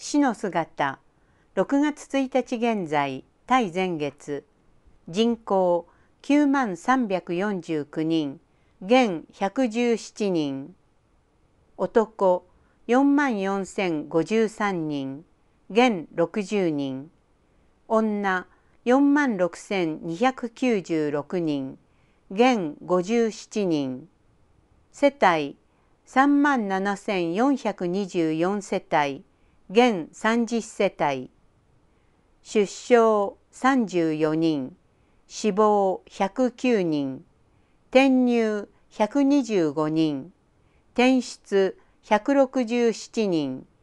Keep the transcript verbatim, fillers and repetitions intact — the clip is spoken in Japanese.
死の姿、ろくがつついたち現在、対前月、人口きゅうまんさんびゃくよんじゅうきゅうにん、現ひゃくじゅうななにん、男よんまんよんせんごじゅうさんにん、現ろくじゅうにん、女よんまんろくせんにひゃくきゅうじゅうろくにん、現ごじゅうななにん、世帯さんまんななせんよんひゃくにじゅうよんせたい、現さんじゅっせたい、出生さんじゅうよにん、死亡ひゃくきゅうにん、転入ひゃくにじゅうごにん、転出ひゃくろくじゅうななにん、